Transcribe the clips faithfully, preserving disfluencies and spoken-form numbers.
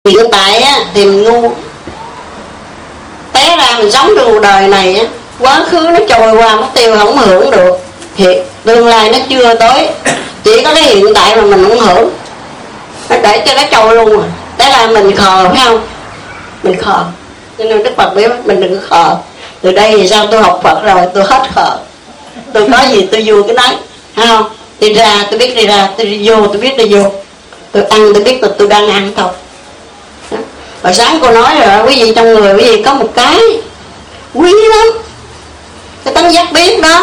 Hiện tại á, thì mình ngu, té ra mình sống trong cuộc đời này á, quá khứ nó trôi qua mất tiêu không hưởng được, hiện tương lai nó chưa tới, chỉ có cái hiện tại mà mình không hưởng, nó để cho nó trôi luôn rồi. Thế là mình khờ phải không? Mình khờ, cho nên Đức Phật biết mình đừng khờ. Từ đây thì sao tôi học Phật rồi tôi hết khờ, tôi có gì tôi vô cái đấy, thấy không? Đi ra tôi biết đi ra, tôi đi vô tôi biết đi vô, tôi ăn tôi biết là tôi đang ăn thôi. Hồi sáng cô nói rồi, quý vị trong người quý vị có một cái quý lắm, cái tánh giác biết đó,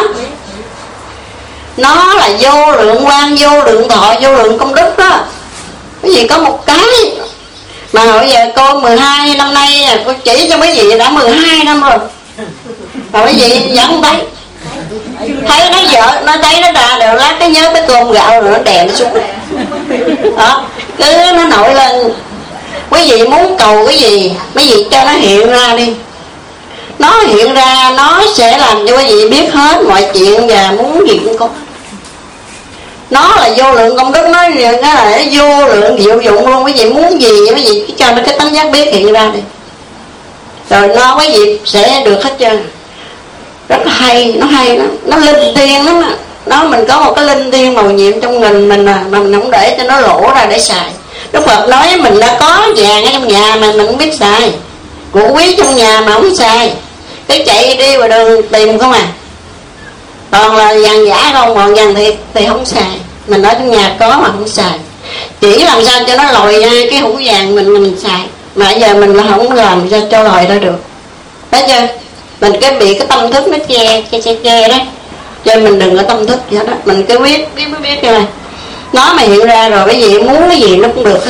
nó là vô lượng quang, vô lượng thọ, vô lượng công đức đó. Quý vị có một cái mà hồi giờ cô mười hai năm nay cô chỉ cho quý vị đã mười hai năm rồi, mà quý vị vẫn thấy thấy nó vợ nó thấy nó ra đều lát cái nhớ cái cơm gạo rồi nó đè nó xuống đó, cứ nó nổi lên. Quý vị muốn cầu cái gì quý vị cho nó hiện ra đi, nó hiện ra nó sẽ làm cho quý vị biết hết mọi chuyện và muốn gì cũng có. Nó là vô lượng công đức, nó là vô lượng diệu dụng luôn. Quý vị muốn gì quý vị cứ cho nó cái tánh giác biết hiện ra đi, rồi nó quý vị sẽ được hết trơn. Rất hay, nó hay lắm, nó linh thiêng lắm. Nó mình có một cái linh thiêng màu nhiệm trong mình mình mà, mà mình không để cho nó lỗ ra để xài. Đức Phật nói mình đã có vàng ở trong nhà mà mình không biết xài, của quý trong nhà mà không xài, cái chạy đi ngoài đường tìm không à, toàn là vàng giả không, còn vàng thiệt thì không xài. Mình ở trong nhà có mà không xài, chỉ làm sao cho nó lòi ra cái hũ vàng mình mình xài, mà giờ mình là không làm sao cho lòi ra được, thấy chưa? Mình cái bị cái tâm thức nó che che che che đó, cho nên mình đừng có tâm thức vậy đó, mình cứ biết biết biết biết này. Nó mà hiện ra rồi cái gì muốn cái gì nó cũng được hết.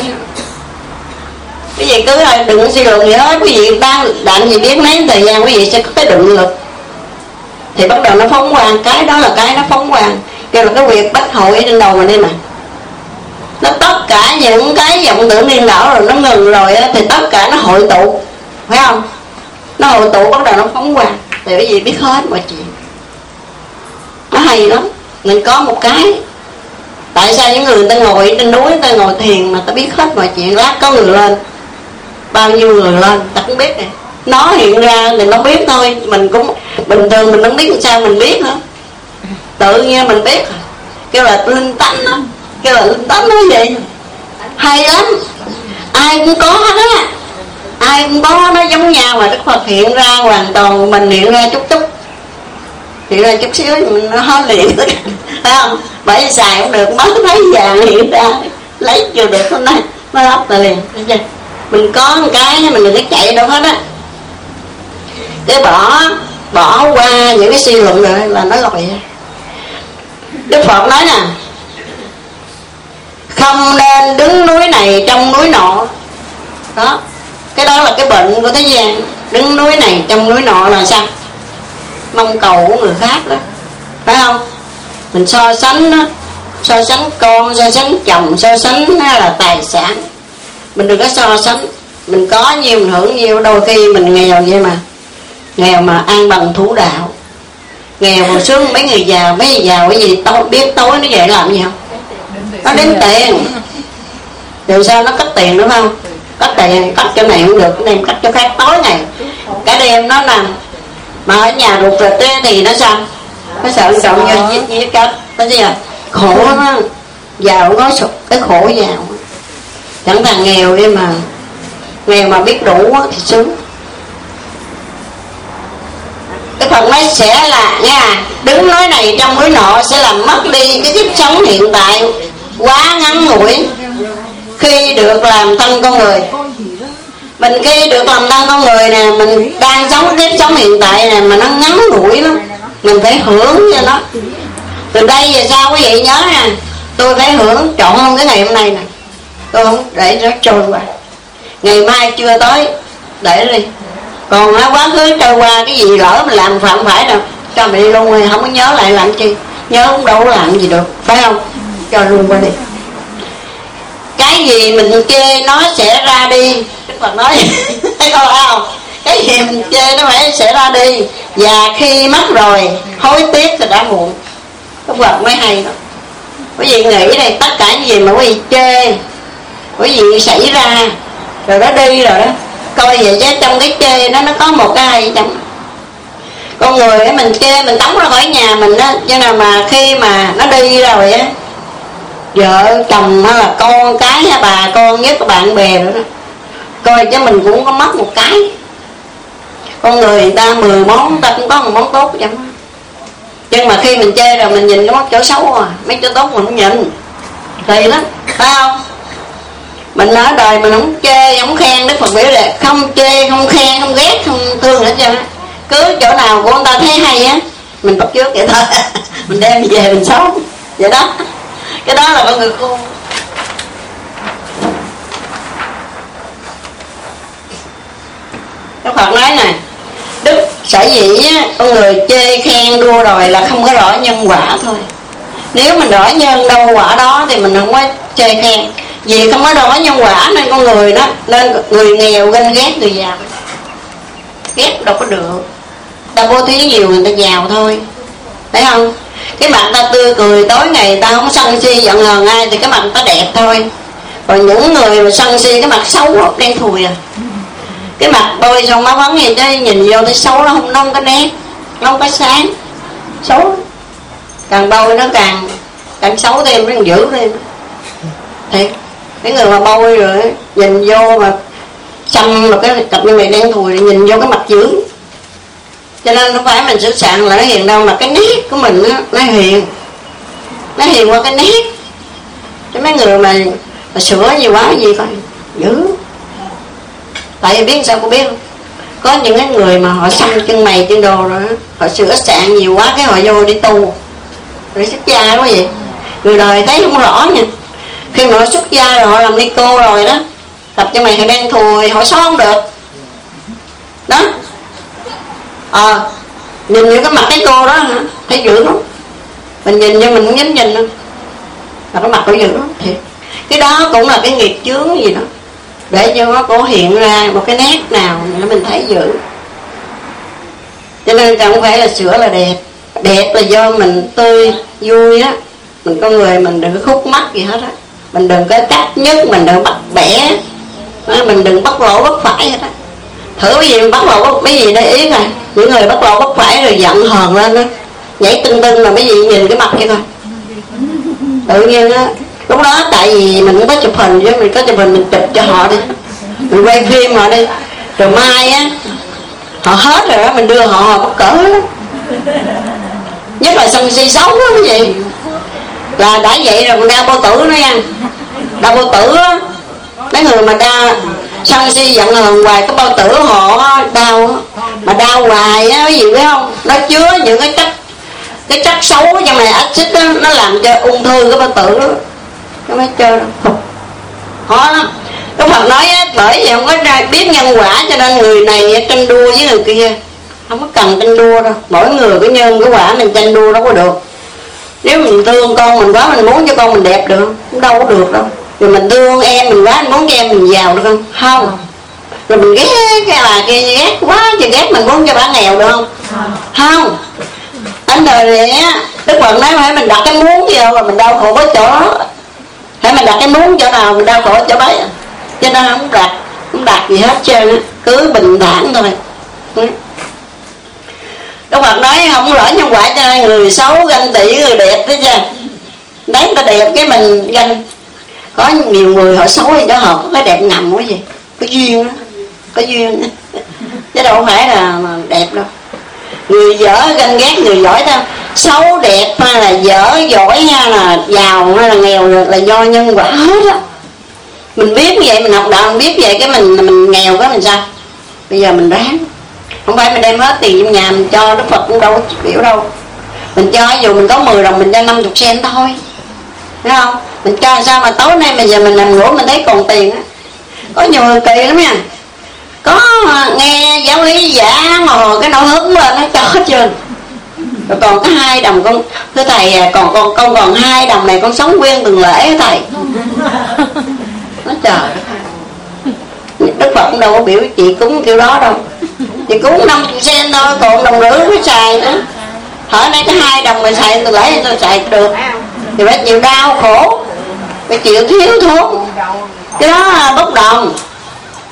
Cái gì cứ đừng có suy luận gì hết. Quý vị đang đạn gì biết mấy thời gian quý vị sẽ có cái định lực, thì bắt đầu nó phóng quang, cái đó là cái nó phóng quang, kêu là cái quyệt bách hội ở trên đầu mình đây mà. Nó tất cả những cái vọng tưởng điên đảo rồi nó ngừng rồi á, thì tất cả nó hội tụ, phải không? Nó hội tụ bắt đầu nó phóng quang, thì quý vị biết hết mọi chuyện. Nó hay lắm. Mình có một cái, tại sao những người ta ngồi trên núi, ta ngồi thiền mà ta biết hết mọi chuyện. Lát có người lên, bao nhiêu người lên ta cũng biết này. Nó hiện ra thì nó biết thôi. Mình cũng bình thường mình không biết làm sao mình biết nữa, tự nhiên mình biết. Kêu là linh tánh đó, kêu là linh tánh nói vậy. Hay lắm, ai cũng có hết á, ai cũng có, nó giống nhau mà Đức Phật hiện ra hoàn toàn, mình hiện ra chút chút, hiện ra chút xíu mình nó hết liền, thấy không? Bởi xài cũng được, mới thấy vàng hiện ra lấy chưa được hôm nay nó lắp lại liền, thấy chưa? Mình có một cái mình đừng có chạy đâu hết á, để bỏ bỏ qua những cái suy luận rồi là nó lòi ra. Đức Phật nói nè, không nên đứng núi này trong núi nọ đó. Cái đó là cái bệnh của thế gian, đứng núi này trong núi nọ là sao? Mong cầu của người khác đó, phải không? Mình so sánh đó, so sánh con, so sánh chồng, so sánh là tài sản. Mình đừng có so sánh. Mình có nhiều mình hưởng nhiều, đôi khi mình nghèo vậy mà, nghèo mà ăn bằng thủ đạo, nghèo còn sướng mấy người giàu. Mấy người giàu cái gì tối, biết tối nó vậy làm gì không? Nó đếm tiền. Từ sao nó cất tiền đúng không? Cất tiền, cất cho này không được, cái đêm cất cho khác. Tối ngày cả đêm nó nằm, mà ở nhà ruột rịch thì nó sao? Nó sợ trọng vô giết giết cất. Cái gì à? Khổ nó, giàu có sụp cái khổ giàu. Chẳng thằng nghèo đi mà, nghèo mà biết đủ thì sướng. Cái phần nói sẽ là nha, đứng nói này trong núi nọ sẽ làm mất đi cái kiếp sống hiện tại quá ngắn ngủi khi được làm thân con người. Mình khi được làm thân con người nè, mình đang sống kiếp sống hiện tại nè, mà nó ngắn ngủi lắm, mình phải hưởng cho nó. Từ đây về sau quý vị nhớ nè, tôi phải hưởng trọn không cái ngày hôm nay nè, tôi không để nó trôi qua. Ngày mai chưa tới để đi, còn á quá khứ trôi qua cái gì lỡ mình làm phạm phải đâu, cho mình đi luôn rồi, không có nhớ lại làm chi, nhớ cũng đâu có làm gì được, phải không? Cho luôn qua đi. Cái gì mình chê nó sẽ ra đi, Đức Phật nói thấy không? Không, cái gì mình chê nó phải sẽ ra đi, và khi mất rồi hối tiếc thì đã muộn. Đức Phật mới hay đó. Quý vị nghĩ đây, tất cả những gì mà quý vị chê, quý vị xảy ra, rồi nó đi rồi đó. Coi vậy chứ trong cái chê nó nó có một cái hay trong con người ấy, mình chê mình tống ra khỏi nhà mình đó, cho nên mà khi mà nó đi rồi á, vợ chồng hay là con cái hay bà con với các bạn bè nữa đó, coi chứ mình cũng có mất một cái. Con người người ta mười món, người ta cũng có một món tốt chẳng. Nhưng mà khi mình chê rồi mình nhìn nó mất chỗ xấu à, mấy chỗ tốt mình không nhìn, kỳ lắm, phải không? Mình ở đời mình không chê, không khen. Đức Phật biểu là không chê, không khen, không ghét, không thương hết trơn á. Cứ chỗ nào của người ta thấy hay á, mình bắt chước vậy thôi. Mình đem về mình sống vậy đó. Cái đó là con người khôn. Đức Phật nói này, Đức sở dĩ á, con người chê khen đua rồi là không có rõ nhân quả thôi. Nếu mình rõ nhân đâu quả đó thì mình không có chê khen. Vì không có rõ nhân quả nên con người đó, nên người nghèo ganh ghét người giàu. Ghét đâu có được. Ta bố thí nhiều người ta giàu thôi, thấy không? Cái mặt ta tươi cười tối ngày, ta không sân si giận hờn ai thì cái mặt ta đẹp thôi. Còn những người mà sân si cái mặt xấu đen thùi à. Cái mặt bôi xong má phấn gì chứ nhìn vô thấy xấu, nó không, nó không có nét, nó không có sáng, xấu. Càng bôi nó càng càng xấu thêm, nó càng dữ thêm. Thiệt, cái người mà bôi rồi nhìn vô mà xăm mà cái cặp như mày đen thùi, nhìn vô cái mặt dữ. Cho nên không phải mình sửa soạn là nó hiền đâu, mà cái nét của mình nó, nó hiền, nó hiền qua cái nét. Chứ mấy người mà, mà sửa nhiều quá gì coi dữ. Tại vì biết sao cô biết không? Có những cái người mà họ xăm chân mày chân đồ rồi đó, họ sửa soạn nhiều quá cái họ vô đi tu rồi xuất gia quá vậy. Người đời thấy không rõ nha. Khi mà họ xuất gia rồi họ làm ni cô rồi đó, tập cho mày họ đen thùi, họ xóa không được đó. Ờ à, nhìn như cái mặt cái cô đó hả? Thấy dữ lắm. Mình nhìn cho mình không dám nhìn đâu, mà cái mặt nó dữ lắm thiệt. Cái đó cũng là cái nghiệp chướng gì đó, để cho nó có hiện ra một cái nét nào để mình thấy dữ. Cho nên không phải là sửa là đẹp. Đẹp là do mình tươi vui á. Mình con người mình đừng có khúc mắc gì hết á. Mình đừng có cắt nhất, mình đừng bắt bẻ, mình đừng bắt lỗ bắt phải hết á. Thử cái gì bắt lỗ bắt mấy gì để ý coi. Những người bắt lỗ bắt phải rồi giận hờn lên á, nhảy tưng tưng là mấy gì nhìn cái mặt kia coi. Tự nhiên á, lúc đó tại vì mình cũng có chụp hình chứ, mình có chụp hình mình chụp cho họ đi, mình quay phim họ đi, rồi mai á họ hết rồi đó mình đưa họ, họ bất cỡ lắm. Nhất là sân si xấu đó cái gì là đã vậy rồi còn đau bao tử nữa nha. Đau bao tử á, mấy người mà đau sân si giận hờn hoài cái bao tử họ đau, mà đau hoài á, cái gì biết không, nó chứa những cái chất cái chất xấu trong này, axit đó, nó làm cho ung thư cái bao tử đó. Nó mới chơi đâu khó lắm. Đức Phật nói á, bởi vì không có biết nhân quả cho nên người này tranh đua với người kia. Không có cần tranh đua đâu, mỗi người cái nhân cái quả mình tranh đua đâu có được. Nếu mình thương con mình quá, mình muốn cho con mình đẹp được không? Đâu có được đâu. Rồi mình thương em mình quá, mình muốn cho em mình giàu được không? Không. Rồi mình ghét cái bà kia ghét quá chứ ghét mình muốn cho bà nghèo được không? Không. Anh đời này á, Đức Phật nói phải mình đặt cái muốn gì đâu mà mình đau khổ có chỗ đó. Phải mình đặt cái muốn chỗ nào mình đau khổ chỗ bấy. Cho nên không đặt, không đặt gì hết trơn á, cứ bình thản thôi. Đức Phật nói không lỗi nhân quả cho nên người xấu ganh tị người đẹp thế chứ. Đấy ta đẹp cái mình ganh. Có nhiều người họ xấu thì đó họ có cái đẹp ngầm quá gì, có duyên đó, có duyên chứ đâu phải là đẹp đâu. Người dở ganh ghét người giỏi đâu. Xấu đẹp hay là dở giỏi hay là giàu hay là nghèo là do nhân quả hết á. Mình biết vậy, mình học đạo mình biết vậy, cái mình mình nghèo cái mình sao? Bây giờ mình ráng. Không phải mình đem hết tiền trong nhà mình cho, Đức Phật cũng đâu biểu đâu. Mình cho dù mình có mười đồng mình cho năm mươi sen thôi, thấy không? Mình cho sao mà tối nay bây giờ mình nằm ngủ mình thấy còn tiền á. Có nhiều người kỳ lắm nha. Có nghe giáo lý giả mà cái nỗi hứng lên nó cho hết trơn. Rồi còn có hai đồng con, thưa thầy còn con con còn hai đồng này con sống nguyên tuần lễ thầy. Nó trời Đức Phật cũng đâu có biểu chị cúng kiểu đó đâu. Chị cúng năm mươi sen thôi, còn đồng rưỡi mới xài nữa. Hỏi đây có hai đồng mà xài tuần lễ tôi xài được. Thì phải chịu đau khổ, phải chịu thiếu thốn. Cái đó bốc đồng.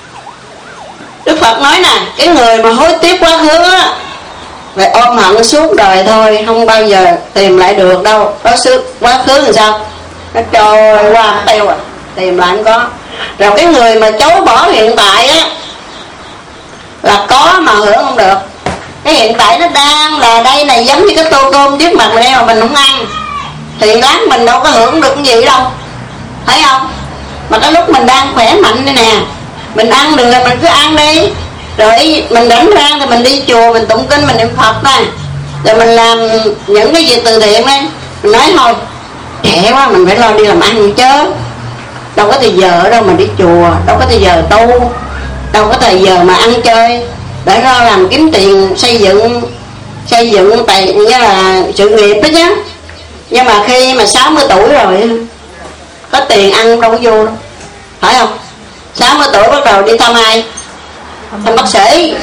Phật nói nè, cái người mà hối tiếc quá khứ á, phải ôm hận suốt đời thôi, không bao giờ tìm lại được đâu. Đó quá khứ làm sao nó trôi qua tiêu à, tìm lại không có. Rồi cái người mà chối bỏ hiện tại á là có mà hưởng không được. Cái hiện tại nó đang là đây này, giống như cái tô cơm trước mặt mình đây mà mình không ăn thì lát mình đâu có hưởng được cái gì đâu, thấy không? Mà cái lúc mình đang khỏe mạnh đây nè, mình ăn được rồi mình cứ ăn đi, rồi mình rảnh rang thì mình đi chùa, mình tụng kinh, mình niệm Phật nè, rồi mình làm những cái việc từ thiện đấy. Mình nói thôi trẻ quá mình phải lo đi làm ăn chứ, đâu có thời giờ đâu mà đi chùa, đâu có thời giờ tu, đâu có thời giờ mà ăn chơi, để lo làm kiếm tiền xây dựng xây dựng tài như là sự nghiệp đó chứ. Nhưng mà khi mà sáu mươi tuổi rồi có tiền ăn đâu có vô đâu, phải không? Sáu mươi tuổi bắt đầu đi thăm ai? Thăm bác sĩ.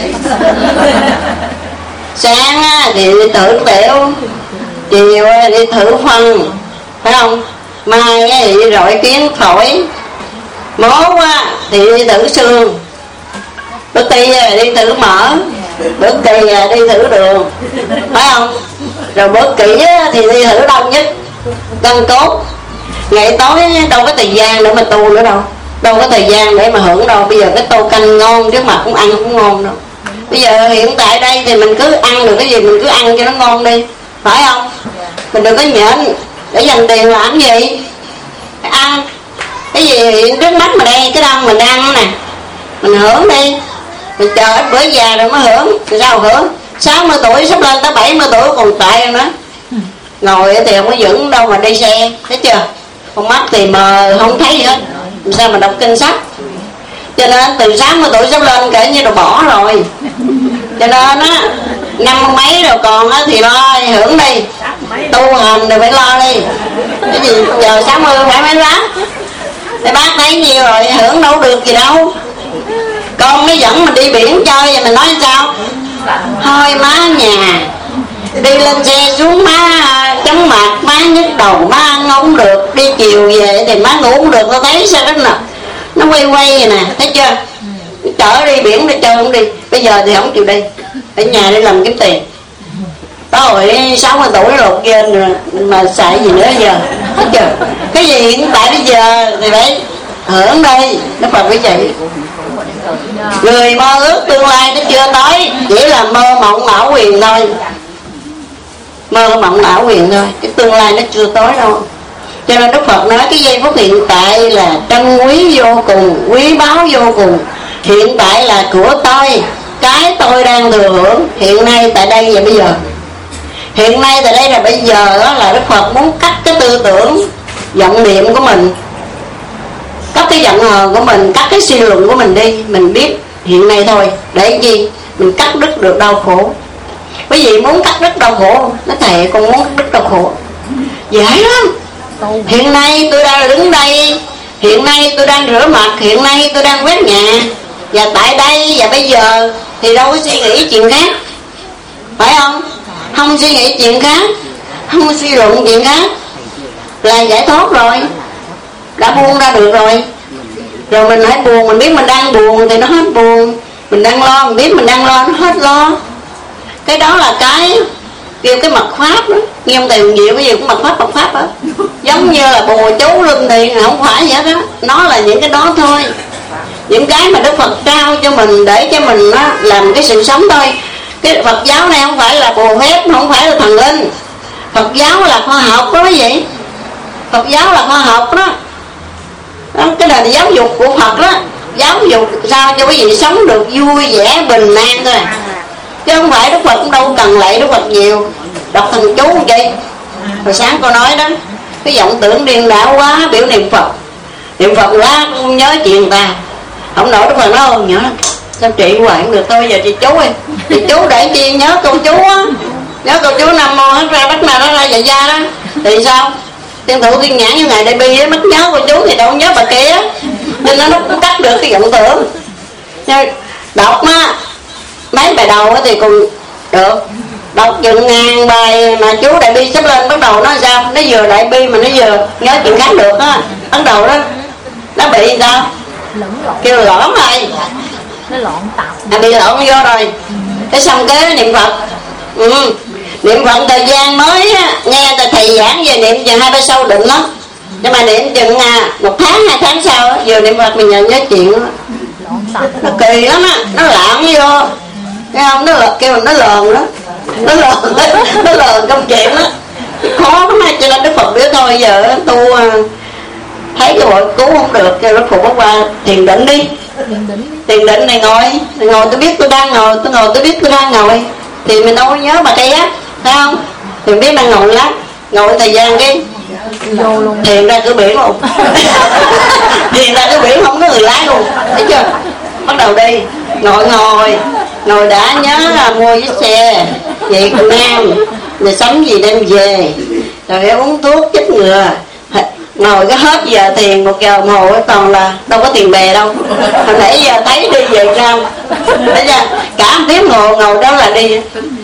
Sáng thì đi thử tiểu, chiều đi thử phân, phải không? Mai thì đi rọi kiến phổi, mốt thì đi thử xương, bữa ti đi thử mỡ, bữa kỳ đi thử đường, phải không? Rồi bữa kỹ thì đi thử đông nhất, cân cốt. Ngày tối đâu có thời gian để mà tu nữa đâu, đâu có thời gian để mà hưởng đâu. Bây giờ cái tô canh ngon trước mặt cũng ăn cũng ngon đâu. Bây giờ hiện tại đây thì mình cứ ăn được cái gì mình cứ ăn cho nó ngon đi, phải không? Mình đừng có nhịn để dành tiền làm gì, phải ăn cái gì hiện trước mắt mà đây, cái đâu mình ăn nè, mình hưởng đi. Mình chờ ít bữa già rồi mới hưởng, thì sao hưởng? Sáu mươi tuổi sắp lên tới bảy mươi tuổi còn tệ nữa, ngồi thì không có vững đâu mà đi xe, thấy chưa? Con mắt thì mờ không thấy gì hết, làm sao mà đọc kinh sách. Cho nên từ sáu mươi tuổi sắp lên kể như đồ bỏ rồi. Cho nên á năm mấy rồi còn á thì lo hưởng đi, tu hành rồi phải lo đi. Cái gì giờ sáu mươi phải mấy bác, để bác thấy nhiều rồi hưởng đâu được gì đâu. Con nó dẫn mình đi biển chơi vậy mình nói sao? Thôi má nhà đi lên xe xuống má chóng mặt, má nhức đầu, má ăn không được, đi chiều về thì má ngủ không được. Tôi thấy sao đó nè, nó quay quay vậy nè, thấy chưa? Chở đi biển đi chơi không đi, bây giờ thì không chịu đi, ở nhà đi làm kiếm tiền. Rồi sáu mươi tuổi lột trên rồi mà xài gì nữa giờ, thấy chưa? Cái gì hiện tại bây giờ thì phải hưởng đây, nó phải cái gì. Người mơ ước tương lai nó chưa tới, chỉ là mơ mộng ảo quyền thôi, mơ mộng ảo quyền thôi, cái tương lai nó chưa tới đâu. Cho nên Đức Phật nói cái giây phút hiện tại là trân quý vô cùng, quý báu vô cùng. Hiện tại là của tôi, cái tôi đang thừa hưởng hiện nay tại đây và bây giờ. Hiện nay tại đây là bây giờ đó, là Đức Phật muốn cắt cái tư tưởng vọng niệm của mình, cắt cái giận hờn của mình, cắt cái suy luận của mình đi. Mình biết hiện nay thôi, để gì? Mình cắt đứt được đau khổ. Quý vị muốn cắt đứt đau khổ không? Nói thầy con muốn cắt đứt đau khổ. Dễ lắm. Hiện nay tôi đang đứng đây, hiện nay tôi đang rửa mặt, hiện nay tôi đang quét nhà, và tại đây và bây giờ thì đâu có suy nghĩ chuyện khác, phải không? Không suy nghĩ chuyện khác, không suy luận chuyện khác là giải thoát rồi, đã buông ra được rồi. Rồi mình hãy buồn, mình biết mình đang buồn thì nó hết buồn, mình đang lo, mình biết mình đang lo, nó hết lo. Cái đó là cái kêu cái mật pháp đó. Nghe ông thầy nhiều cái gì cũng mật pháp mật pháp đó, giống như là bùa chú linh thiền, không phải vậy đó. Nó là những cái đó thôi, những cái mà Đức Phật trao cho mình để cho mình đó, làm cái sự sống thôi. Cái Phật giáo này không phải là bùa phép, không phải là thần linh. Phật giáo là khoa học đó quý vị, Phật giáo là khoa học đó, đó cái nền giáo dục của Phật đó, giáo dục sao cho quý vị sống được vui vẻ bình an thôi, chứ không phải Đức Phật cũng đâu cần lạy Đức Phật nhiều, đọc thần chú làm chi. Hồi sáng cô nói đó, cái vọng tưởng điên đảo quá, biểu niệm Phật, niệm Phật quá không nhớ chuyện người ta, không nổi. Đức Phật nói nhớ sao trị hoài không được, tôi giờ chị chú ơi, chị chú để chi nhớ câu chú á, nhớ câu chú Nam Mô hết ra bắt nào nó ra dạ gia đó, thì sao? Tiên thủ tiên nhãn như ngài Đại Bi mất nhớ cô chú thì đâu nhớ bà kia, nên nó cũng cắt được cái vọng tưởng. Đọc á mấy bài đầu thì còn được, đọc chừng ngàn bài mà chú Đại Bi sắp lên bắt đầu nó sao? Nó vừa Đại Bi mà nó vừa nhớ chuyện khác được á, bắt đầu đó nó bị sao? Kêu lõm rồi, nó lộn tập à, bị lộn vô rồi. Cái xong cái niệm Phật, ừ. niệm Phật thời gian mới á, nghe thầy giảng về niệm chừng hai ba sâu định lắm, nhưng mà niệm chừng à, một tháng hai tháng sau á, vừa niệm Phật mình nhận nhớ chuyện đó. Nó kỳ lắm á, nó lạng vô, thấy không? Nó lợn, kêu nó lờn đó, nó lờn, nó lờn công chuyện đó, khó lắm. Cho nên Đức Phật biết thôi giờ tu thấy cái bội cứu không được, kêu Đức Phật qua thiền định đi. Thiền định này ngồi, ngồi tôi biết tôi đang ngồi, tôi ngồi tôi biết tôi đang ngồi, thì mình đâu có nhớ bà cây á, thấy không? Thì biết đang ngồi lắm, ngồi thời gian cái thiền ra cửa biển luôn. Thiền ra cửa biển không có người lái luôn, thấy chưa? Bắt đầu đi, ngồi ngồi ngồi đã nhớ là mua chiếc xe về Việt Nam, rồi sắm gì đem về, rồi uống thuốc chích ngừa. Ngồi cái hết giờ thiền một giờ đồng hồ toàn là đâu có tiền bè đâu. Hồi nãy giờ thấy đi về sao, thấy chưa? Cả một tiếng ngồi ngồi đó là đi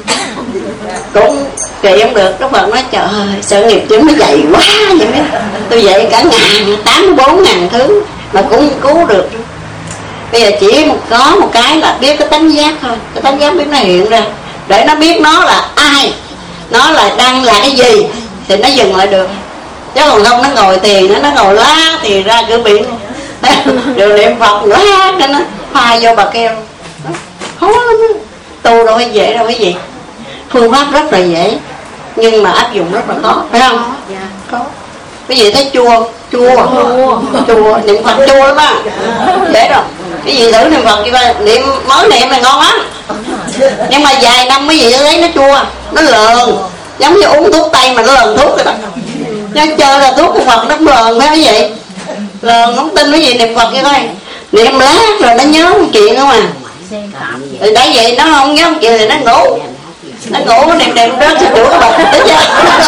cũng kỳ không được. Đức Phật nói trời ơi sự nghiệp chúng nó dày quá vậy đó. Tôi dạy cả ngàn tám mươi bốn ngàn thứ mà cũng cứu được. Bây giờ chỉ một có một cái là biết cái tánh giác thôi, cái tánh giác biết nó hiện ra để nó biết nó là ai, nó là đang là cái gì thì nó dừng lại được. Chứ còn không nó ngồi tiền nó nó ngồi lá thì ra cửa biển rồi niệm Phật lá cho nó pha vô bà keo, khó lắm đó. Tu đâu phải dễ đâu cái gì, phương pháp rất là dễ nhưng mà áp dụng rất là khó, phải không? Khó. Cái gì thấy chua chua chua niệm Phật chua lắm á, dễ rồi. Cái gì thử niệm Phật vậy, niệm mới niệm là ngon lắm, nhưng mà vài năm cái gì nó thấy nó chua, nó lờn, giống như uống thuốc tây mà nó lờn thuốc rồi đó. Nó chơi là thuốc của Phật nó lờn phải không vậy? Lờn không tin cái gì niệm Phật vậy thôi, niệm lát rồi nó nhớ một chuyện không à. Thì đấy vậy nó không nhớ một chuyện thì nó ngủ, nó ngủ niệm niệm đó thì chủ các bạn thấy chưa?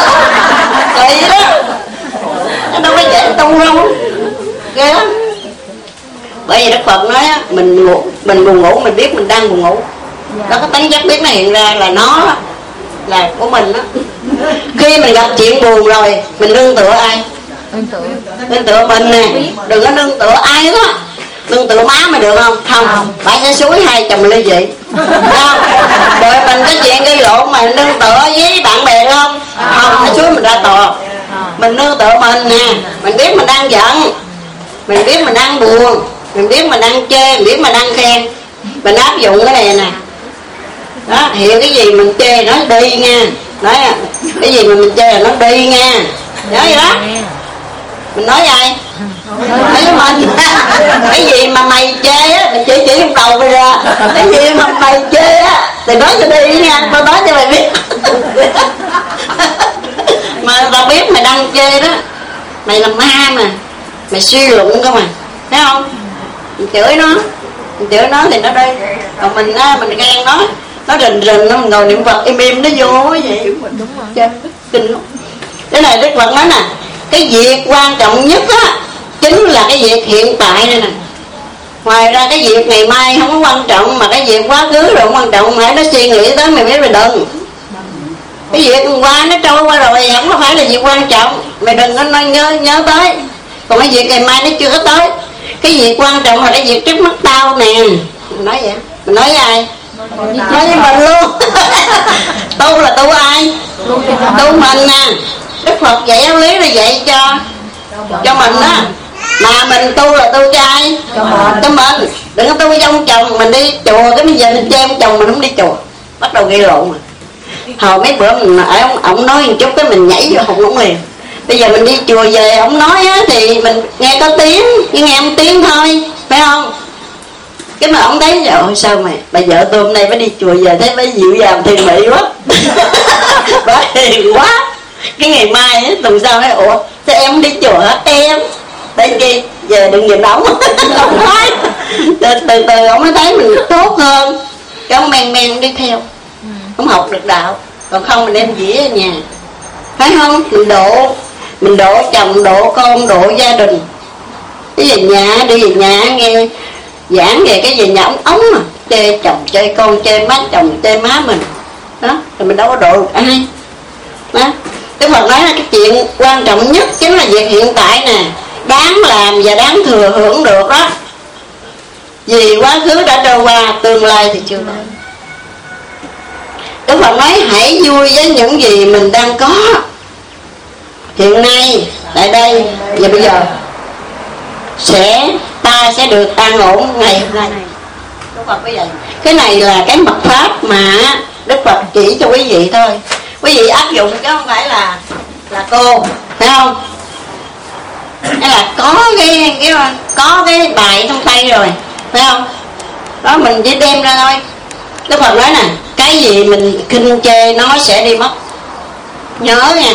Kỳ đó, nó đâu có dễ tu đâu, ghê lắm. Bởi vì Đức Phật nói á, mình ngủ, mình buồn ngủ mình biết mình đang buồn ngủ, đó cái tánh giác biết nó hiện ra là nó đó, là của mình đó. Khi mình gặp chuyện buồn rồi mình nương tựa ai? Nương tựa mình nè, đừng có nương tựa ai đó. Nương tựa má mày được không? Không, bà sẽ suối hai chồng ly dị, không? Rồi mình có chuyện gây lộn mà nương tựa với bạn bè được không? Không, nó suối mình ra tòa. Mình nương tựa mình nè, mình biết mình đang giận, mình biết mình đang buồn, mình biết mình đang chê, mình biết mình đang khen, mình áp dụng cái này nè. Đó, hiện cái gì mình chê nói đi nha, nói cái gì mà mình chê là nó đi nha, nhớ vậy đó. Mình nói ai? Nói với mình. Cái gì mà mày chê á, mình chỉ chỉ trong đầu mày ra. Cái gì mà mày chê á thì nói cho đi nha, tao nói cho mày biết. Mà tao biết mày đang chê đó, mày là ma mà, mày suy luận cơ mà, thấy không? Mình chửi nó, mình chửi nó thì nó đi. Còn mình á, mình ghen nó, nó rình rình nó ngồi niệm Phật im im nó vô cái gì. Chơi kinh lắm. Thế này Đức Phật nói nè, cái việc quan trọng nhất á chính là cái việc hiện tại này nè. Ngoài ra cái việc ngày mai không có quan trọng, mà cái việc quá khứ rồi không quan trọng, mà nó suy nghĩ tới mày biết mày đừng. Cái việc qua nó trôi qua rồi không có phải là việc quan trọng, mày đừng có nhớ nhớ tới. Còn cái việc ngày mai nó chưa có tới. Cái việc quan trọng là cái việc trước mắt tao nè. Mình nói vậy, mình nói với ai? Nói với mình luôn. Tu là tu ai? Tu mình nè. Đức Phật dạy giáo lý là dạy cho cho mình á. Mà mình tu là tu cho ai? Cho mình. Đừng có tu cho ông chồng. Mình đi chùa cái bây giờ mình chê ông chồng mình không đi chùa, bắt đầu gây lộn. Hồi mấy bữa mình ở ông, ông nói một chút cái mình nhảy vô hụt ông liền. Bây giờ mình đi chùa về ông nói á, thì mình nghe có tiếng nhưng nghe không tiếng thôi, phải không? Cái mà ông thấy rồi sao mày bà vợ tôi hôm nay mới đi chùa về thấy mới dịu dàng thiền mỹ quá. Bà hiền quá. Cái ngày mai á, tuần sau nói ủa sao em đi chùa hả em? Đây kia về đừng nhìn ổng. Ông nói từ từ từ ông mới thấy mình tốt hơn, cái ông men men đi theo, không học được đạo. Còn không mình đem dĩa ở nhà, phải không? Mình độ, mình độ chồng, độ con, độ gia đình. Đi về nhà, đi về nhà nghe giảng về cái gì nhà ống ống mà chê chồng, chê con, chê má chồng, chê má mình đó, thì mình đâu có độ được ai đó. Cái Phật nói là cái chuyện quan trọng nhất chính là việc hiện tại nè, đáng làm và đáng thừa hưởng được đó. Vì quá khứ đã trôi qua, tương lai thì chưa tới. Đức Phật nói hãy vui với những gì mình đang có hiện nay tại đây và bây giờ. Sẽ ta sẽ được an ổn ngày hôm nay. Đức Phật nói vậy. Cái này là cái mật pháp mà Đức Phật chỉ cho quý vị thôi. Quý vị áp dụng chứ không phải là là cô, phải không? Hay là có cái, cái có cái bài trong tay rồi, phải không? Đó mình chỉ đem ra thôi. Đức Phật nói nè, cái gì mình khinh chê nó sẽ đi mất. Nhớ nha,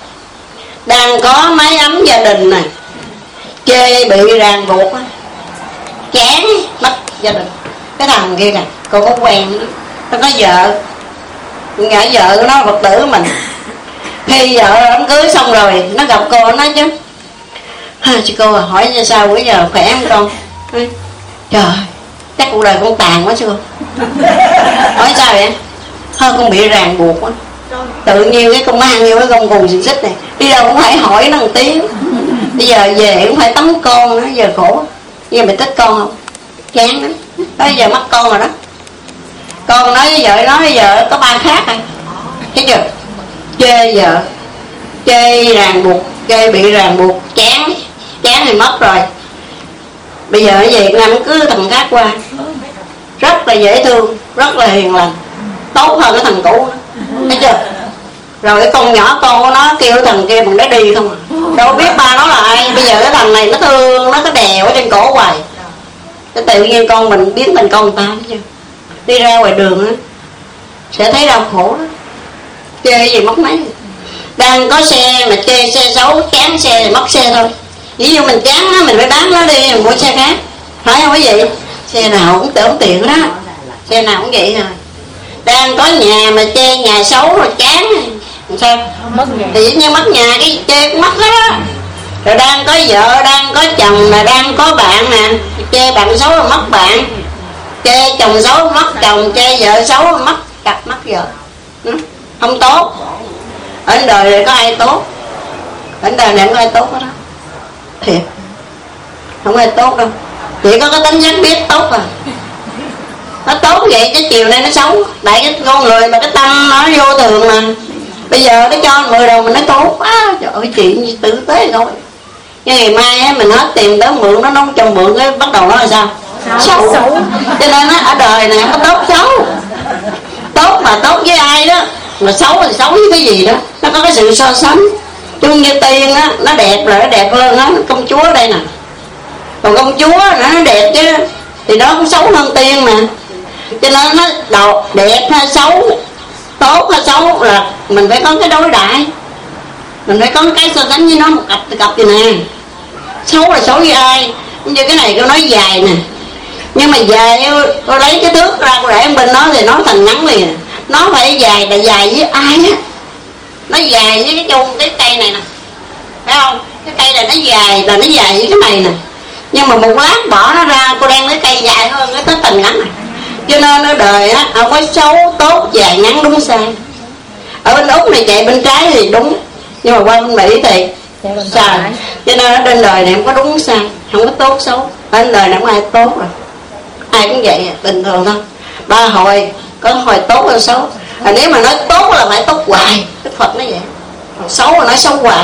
đang có mái ấm gia đình nè, chê bị ràng buộc á, chán mất gia đình. Cái thằng kia kìa, cô có quen đó, nó có vợ, ngã vợ của nó Phật tử mình. Khi vợ đám cưới xong rồi, nó gặp cô, nó nói chứ ha, chị cô à, hỏi như sao bây giờ khỏe không con? Nói, trời chắc cuộc đời con tàn quá chứ cô. Hỏi sao vậy? Thôi con bị ràng buộc quá. Tự nhiên cái công an vô cái công cùn xịt xích này, đi đâu cũng phải hỏi nó một tiếng. Bây giờ về cũng phải tắm con nữa, giờ khổ. Bây giờ mày thích con không? Chán lắm. Bây giờ mất con rồi đó. Con nói với vợ, nói với vợ có ba khác rồi. Thấy chưa? Chê vợ, chê ràng buộc, chê bị ràng buộc, chán, chán thì mất rồi. Bây giờ cái Việt Nam cứ thằng khác qua, rất là dễ thương, rất là hiền lành, tốt hơn cái thằng cũ đó. Thấy chưa? Rồi cái con nhỏ con của nó kêu cái thằng kia bằng đá đi không à. Đâu biết ba nó là ai. Bây giờ cái thằng này nó thương, nó có đèo ở trên cổ hoài. Cái tự nhiên con mình biến thành con người ta. Thấy chưa? Đi ra ngoài đường á sẽ thấy đau khổ đó. Chê cái gì mất mấy. Đang có xe mà chê xe xấu, chán xe thì mất xe thôi. Ví dụ mình chán á, mình phải bán nó đi, mình mua xe khác. Phải không quý vị? Xe nào cũng tưởng tiền đó. Xe nào cũng vậy rồi. Đang có nhà mà chê nhà xấu rồi chán làm sao? Mất nhà. Thì dĩ nhiên mất nhà, cái chê cũng mất hết á. Rồi đang có vợ, đang có chồng, mà đang có bạn nè, chê bạn xấu rồi mất bạn, chê chồng xấu mất chồng, chê vợ xấu mất cặp mất vợ. Không tốt. Ở đời này có ai tốt? Ở đời này không có ai tốt hết đó. Thiệt, không ai tốt đâu. Chỉ có cái tính giác biết tốt à. Nó tốt vậy chứ chiều nay nó xấu. Tại cái con người mà cái tâm nó vô thường mà. Bây giờ nó cho mười đồng mình nói tốt quá. Trời ơi chuyện gì tử tế thôi. Nhưng ngày mai á, mình hết tiền tới mượn nó, nó cho mượn cái bắt đầu nó là sao? Xấu. Xấu. Cho nên nó ở đời này có tốt xấu. Tốt mà tốt với ai đó, mà xấu thì xấu với cái gì đó. Nó có cái sự so sánh. Chung như tiên á, nó đẹp là nó đẹp hơn á. Công chúa đây nè, còn công chúa nó đẹp chứ, thì nó cũng xấu hơn tiên mà. Cho nên nó đầu đẹp hay xấu, tốt hay xấu là mình phải có cái đối đại. Mình phải có cái so sánh với nó một cặp cặp gì nè. Xấu là xấu với ai? Như cái này cô nói dài nè, nhưng mà dài cô lấy cái thước ra cô để bên nó thì nó thành ngắn liền. Nó phải dài là dài với ai á? Nó dài với cái chung cái cây này nè, phải không? Cái cây này nó dài là nó dài với cái này nè. Nhưng mà một lát bỏ nó ra, cô đem cái cây dài hơn cái tới thành ngắn này. Cho nên ở đời á, không có xấu, tốt, dài, ngắn, đúng sai. Ở bên Úc này chạy bên trái thì đúng, nhưng mà qua bên Mỹ thì sai. Cho nên ở trên đời này không có đúng sai, không có tốt xấu. Ở trên đời này không ai tốt rồi. Ai cũng vậy, bình thường thôi. Ba hồi, có hồi tốt hay xấu. À, nếu mà nói tốt là phải tốt hoài. Đức Phật nói vậy. Còn xấu là nói xấu hoài.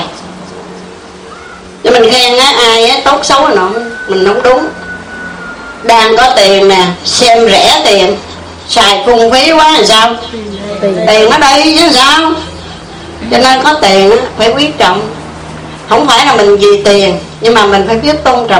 Cho mình khen á, ai á, tốt xấu là nó mình không đúng. Đang có tiền nè, xem rẻ tiền, xài phung phí quá làm sao? Tiền nó đây chứ sao? Cho nên có tiền á, phải quý trọng. Không phải là mình vì tiền, nhưng mà mình phải biết tôn trọng.